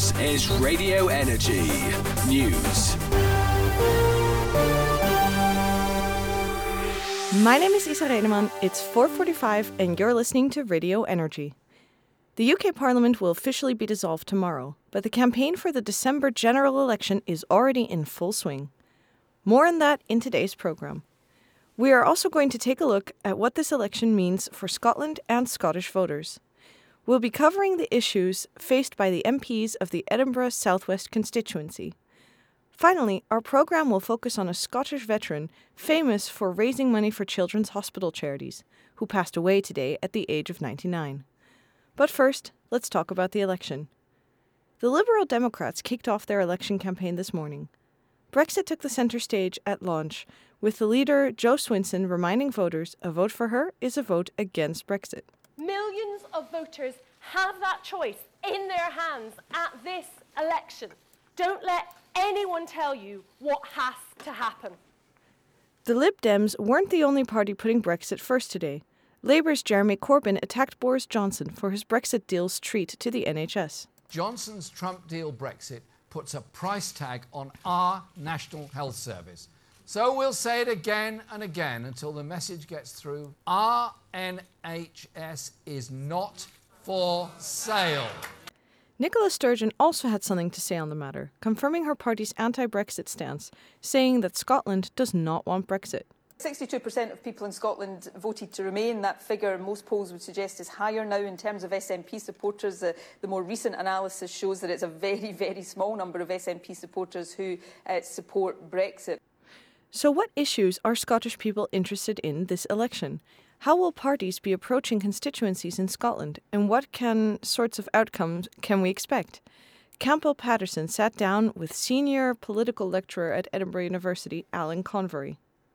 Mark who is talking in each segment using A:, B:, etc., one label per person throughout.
A: This is Radio Energy News.
B: My name is Isa Reineman. It's 4:45 and you're listening to Radio Energy. The UK Parliament will officially be dissolved tomorrow, but the campaign for the December general election is already in full swing. More on that in today's programme. We are also going to take a look at what this election means for Scotland and Scottish voters. We'll be covering the issues faced by the MPs of the Edinburgh South West constituency. Finally, our programme will focus on a Scottish veteran famous for raising money for children's hospital charities, who passed away today at the age of 99. But first, let's talk about the election. The Liberal Democrats kicked off their election campaign this morning. Brexit took the centre stage at launch, with the leader, Jo Swinson, reminding voters a vote for her is a vote against Brexit.
C: Millions of voters have that choice in their hands at this election. Don't let anyone tell you what has to happen.
B: The Lib Dems weren't the only party putting Brexit first today. Labour's Jeremy Corbyn attacked Boris Johnson for his Brexit deal's treat to the NHS.
D: Johnson's Trump deal Brexit puts a price tag on our National Health Service. So we'll say it again and again until the message gets through. Our NHS is not for sale.
B: Nicola Sturgeon also had something to say on the matter, confirming her party's anti-Brexit stance, saying that Scotland does not want Brexit.
E: 62% of people in Scotland voted to remain. That figure, most polls would suggest, is higher now in terms of SNP supporters. The more recent analysis shows that it's a very, very small number of SNP supporters who support Brexit.
B: So what issues are Scottish people interested in this election? How will parties be approaching constituencies in Scotland, and what sorts of outcomes can we expect? Campbell Patterson sat down with senior political lecturer at Edinburgh University, Alan Convery.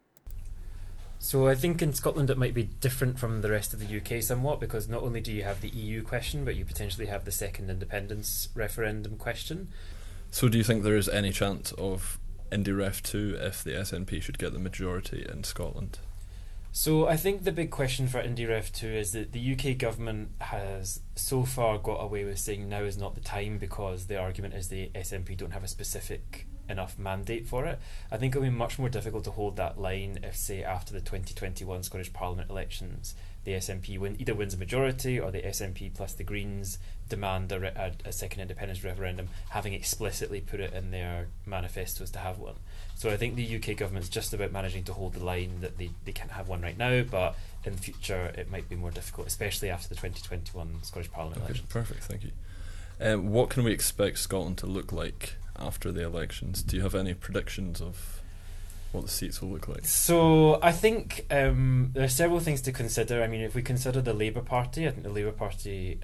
F: So I think in Scotland it might be different from the rest of the UK somewhat, because not only do you have the EU question, but you potentially have the second independence referendum question.
G: So do you think there is any chance of IndyRef 2 if the SNP should get the majority in Scotland?
F: So I think the big question for IndyRef 2 is that the UK government has so far got away with saying now is not the time, because the argument is the SNP don't have a specific enough mandate for it. I think it'll be much more difficult to hold that line if, say, after the 2021 Scottish Parliament elections, the SNP either wins a majority or the SNP plus the Greens demand a second independence referendum, having explicitly put it in their manifestos to have one. So I think the UK government's just about managing to hold the line that they can't have one right now, but in the future it might be more difficult, especially after the 2021 Scottish Parliament elections.
G: Perfect, thank you. What can we expect Scotland to look like after the elections? Do you have any predictions of what the seats will look like?
F: So I think there are several things to consider. I mean, if we consider the Labour Party, I think the Labour Party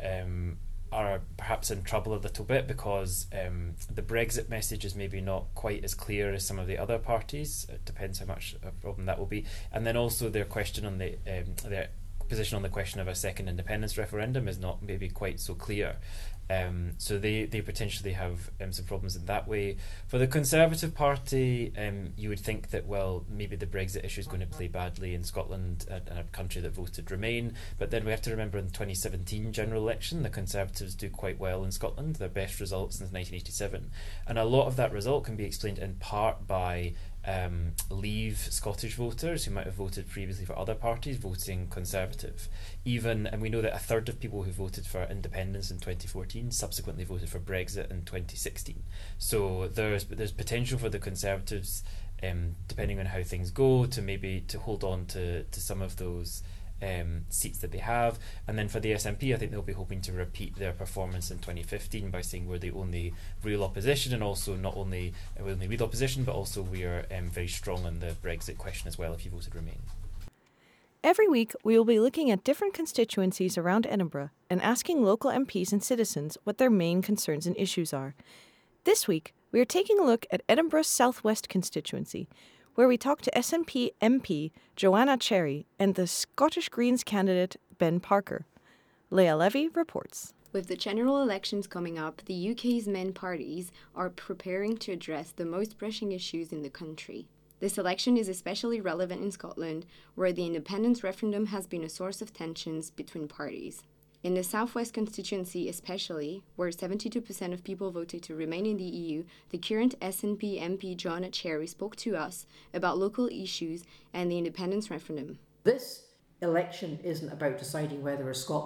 F: are perhaps in trouble a little bit, because the Brexit message is maybe not quite as clear as some of the other parties. It depends how much a problem that will be. And then also their question on their position on the question of a second independence referendum is not maybe quite so clear. So they potentially have some problems in that way. For the Conservative Party, you would think that, well, maybe the Brexit issue is going to play badly in Scotland, a country that voted Remain. But then we have to remember in the 2017 general election, the Conservatives do quite well in Scotland, their best result since 1987. And a lot of that result can be explained in part by Leave Scottish voters who might have voted previously for other parties voting Conservative. And we know that a third of people who voted for independence in 2014 subsequently voted for Brexit in 2016. So there's potential for the Conservatives, depending on how things go, to hold on to some of those seats that they have. And then for the SNP, I think they'll be hoping to repeat their performance in 2015 by saying we're the only real opposition, and also not only we're the real opposition, but also we are very strong on the Brexit question as well if you voted Remain.
B: Every week, we will be looking at different constituencies around Edinburgh and asking local MPs and citizens what their main concerns and issues are. This week, we are taking a look at Edinburgh's South West constituency, where we talk to SNP MP Joanna Cherry and the Scottish Greens candidate Ben Parker. Leah Levy reports.
H: With the general elections coming up, the UK's main parties are preparing to address the most pressing issues in the country. This election is especially relevant in Scotland, where the independence referendum has been a source of tensions between parties. In the Southwest constituency especially, where 72% of people voted to remain in the EU, the current SNP MP Joanna Cherry spoke to us about local issues and the independence referendum.
I: This election isn't about deciding whether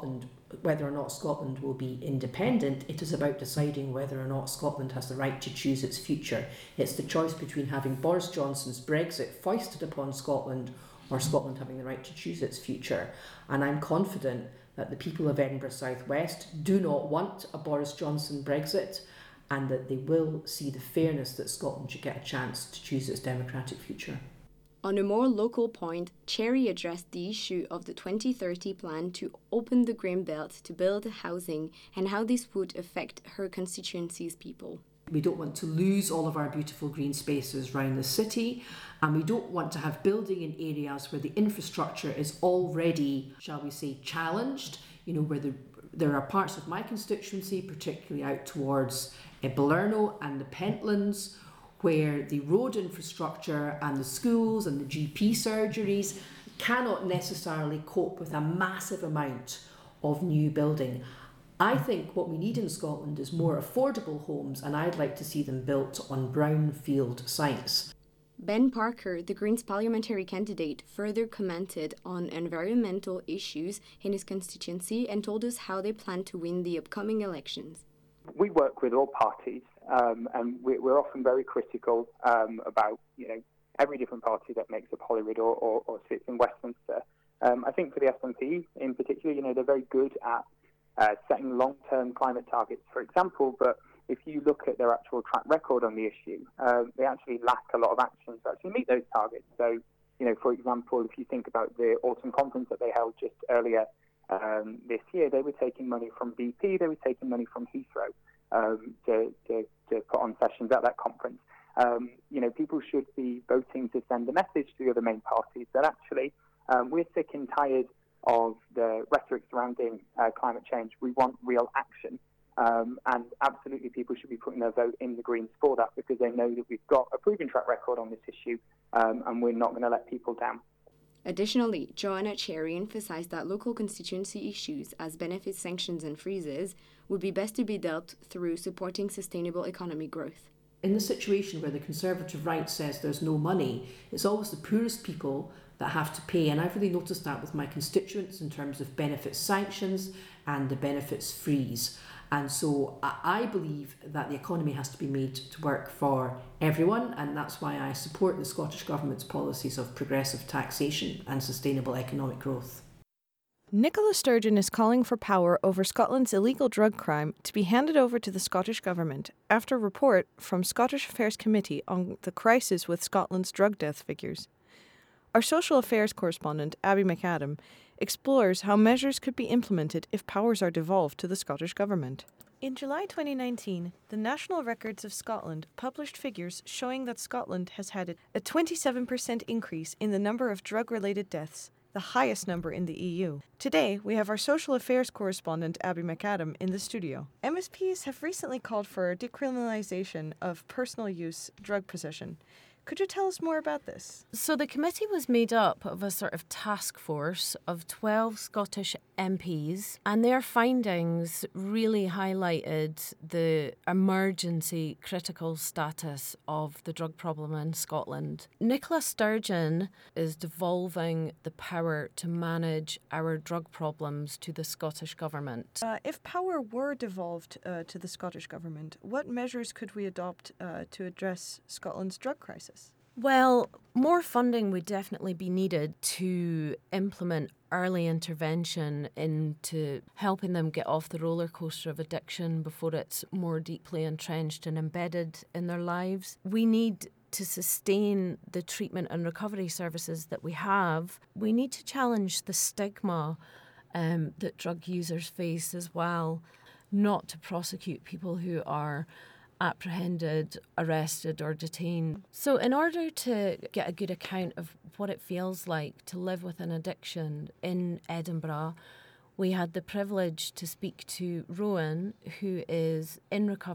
I: or not Scotland will be independent. It is about deciding whether or not Scotland has the right to choose its future. It's the choice between having Boris Johnson's Brexit foisted upon Scotland or Scotland having the right to choose its future. And I'm confident that the people of Edinburgh South West do not want a Boris Johnson Brexit, and that they will see the fairness that Scotland should get a chance to choose its democratic future.
H: On a more local point, Cherry addressed the issue of the 2030 plan to open the Green Belt to build housing and how this would affect her constituency's people.
I: We don't want to lose all of our beautiful green spaces around the city, and we don't want to have building in areas where the infrastructure is already, shall we say, challenged, where there are parts of my constituency, particularly out towards Balerno and the Pentlands, where the road infrastructure and the schools and the GP surgeries cannot necessarily cope with a massive amount of new building. I think what we need in Scotland is more affordable homes, and I'd like to see them built on brownfield sites.
H: Ben Parker, the Greens parliamentary candidate, further commented on environmental issues in his constituency and told us how they plan to win the upcoming elections.
J: We work with all parties, and we're often very critical about every different party that makes up Holyrood or sits in Westminster. I think for the SNP in particular, they're very good at setting long-term climate targets, for example, but if you look at their actual track record on the issue, they actually lack a lot of action to actually meet those targets. So, for example, if you think about the autumn conference that they held just earlier this year, they were taking money from BP, they were taking money from Heathrow to put on sessions at that conference. People should be voting to send a message to the other main parties that actually we're sick and tired of the rhetoric surrounding climate change. We want real action. And absolutely people should be putting their vote in the Greens for that, because they know that we've got a proven track record on this issue, and we're not going to let people down.
H: Additionally, Joanna Cherry emphasised that local constituency issues, as benefit sanctions and freezes, would be best to be dealt through supporting sustainable economic growth.
I: In the situation where the Conservative right says there's no money, it's always the poorest people that have to pay, and I've really noticed that with my constituents in terms of benefits sanctions and the benefits freeze. And so I believe that the economy has to be made to work for everyone, and that's why I support the Scottish Government's policies of progressive taxation and sustainable economic growth.
B: Nicola Sturgeon is calling for power over Scotland's illegal drug crime to be handed over to the Scottish Government after a report from Scottish Affairs Committee on the crisis with Scotland's drug death figures. Our social affairs correspondent, Abby McAdam, explores how measures could be implemented if powers are devolved to the Scottish Government. In July 2019, the National Records of Scotland published figures showing that Scotland has had a 27% increase in the number of drug-related deaths, the highest number in the EU. Today, we have our social affairs correspondent, Abby McAdam, in the studio. MSPs have recently called for a decriminalisation of personal use drug possession. Could you tell us more about this?
K: So the committee was made up of a sort of task force of 12 Scottish MPs, and their findings really highlighted the emergency critical status of the drug problem in Scotland. Nicola Sturgeon is devolving the power to manage our drug problems to the Scottish Government.
B: If power were devolved to the Scottish Government, what measures could we adopt to address Scotland's drug crisis?
K: Well, more funding would definitely be needed to implement early intervention into helping them get off the roller coaster of addiction before it's more deeply entrenched and embedded in their lives. We need to sustain the treatment and recovery services that we have. We need to challenge the stigma that drug users face as well, not to prosecute people who are apprehended, arrested or detained. So in order to get a good account of what it feels like to live with an addiction in Edinburgh, we had the privilege to speak to Rowan, who is in recovery.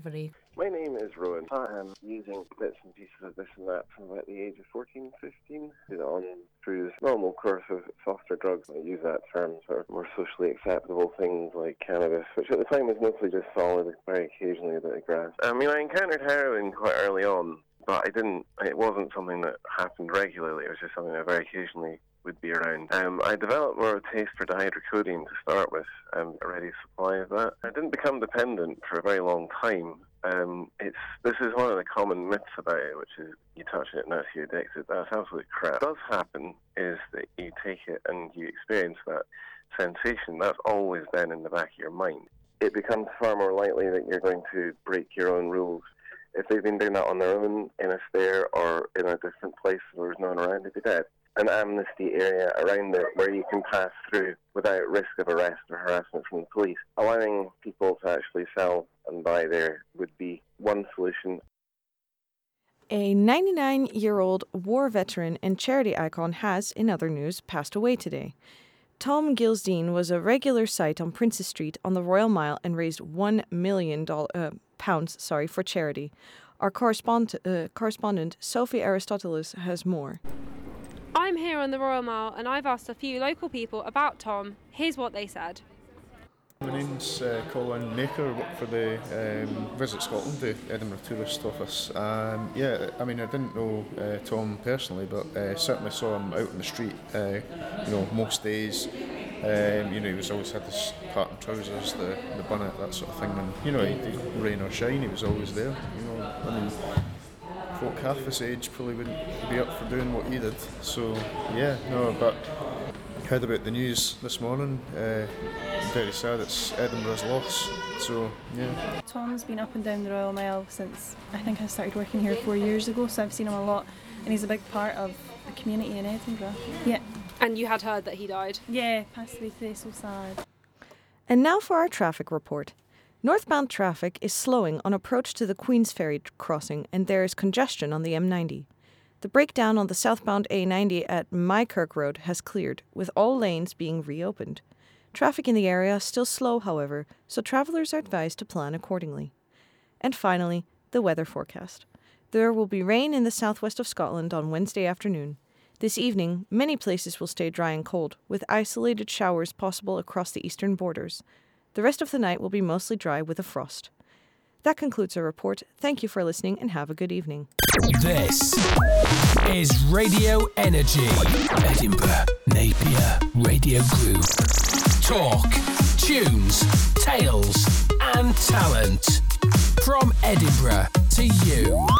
L: My name is Rowan. I am using bits and pieces of this and that from about the age of 14, 15, on through this normal course of softer drugs. I use that term for more socially acceptable things like cannabis, which at the time was mostly just solid, very occasionally a bit of grass. I mean, I encountered heroin quite early on, but it wasn't something that happened regularly. It was just something that very occasionally would be around. I developed more of a taste for dihydrocodone to start with, a ready supply of that. I didn't become dependent for a very long time. This is one of the common myths about it, which is you touch it and that's you addicted. That's absolute crap. What does happen is that you take it and you experience that sensation. That's always been in the back of your mind. It becomes far more likely that you're going to break your own rules. If they've been doing that on their own, in a stair or in a different place where there's no one around, they'd be dead. An amnesty area around it where you can pass through without risk of arrest or harassment from the police. Allowing people to actually sell and buy there would be one solution.
B: A 99-year-old war veteran and charity icon has, in other news, passed away today. Tom Gilsdean was a regular sight on Princes Street on the Royal Mile and raised £1 million for charity. Our correspondent Sophie Aristoteles has more.
M: I'm here on the Royal Mile and I've asked a few local people about Tom. Here's what they said.
N: My name's Colin Naker. I work for the Visit Scotland, the Edinburgh Tourist Office. I didn't know Tom personally, but certainly saw him out on the street, most days. He was always had his pattern trousers, the bonnet, that sort of thing, and he'd rain or shine, he was always there. Folk half his age probably wouldn't be up for doing what he did. So but heard about the news this morning. Very sad, it's Edinburgh's loss. So yeah.
O: Tom's been up and down the Royal Mile since I think I started working here 4 years ago, so I've seen him a lot, and he's a big part of the community in Edinburgh. Yeah.
M: And you had heard that he died?
O: Yeah, passed away today, so sad.
B: And now for our traffic report. Northbound traffic is slowing on approach to the Queensferry crossing, and there is congestion on the M90. The breakdown on the southbound A90 at Mykirk Road has cleared, with all lanes being reopened. Traffic in the area is still slow, however, so travellers are advised to plan accordingly. And finally, the weather forecast. There will be rain in the southwest of Scotland on Wednesday afternoon. This evening, many places will stay dry and cold, with isolated showers possible across the eastern borders. The rest of the night will be mostly dry with a frost. That concludes our report. Thank you for listening and have a good evening.
A: This is Radio Energy. Edinburgh Napier Radio Group. Talk, tunes, tales and talent. From Edinburgh to you.